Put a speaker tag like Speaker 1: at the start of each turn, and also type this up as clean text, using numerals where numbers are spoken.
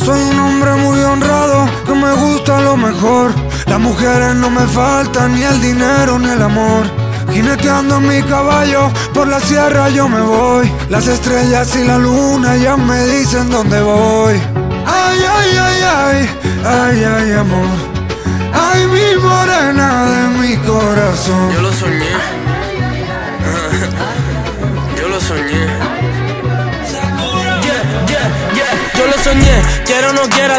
Speaker 1: Soy un hombre muy honrado, que me gusta lo mejor. Las mujeres no me faltan, ni el dinero ni el amor. Jineteando en mi caballo, por la sierra yo me voy. Las estrellas y la luna ya me dicen dónde voy. Ay, ay, ay, ay, ay, ay, amor. Ay, mi morena de mi corazón.
Speaker 2: Yo lo soñé. Yo lo soñé. Yo lo soñé, quiero o no quiera.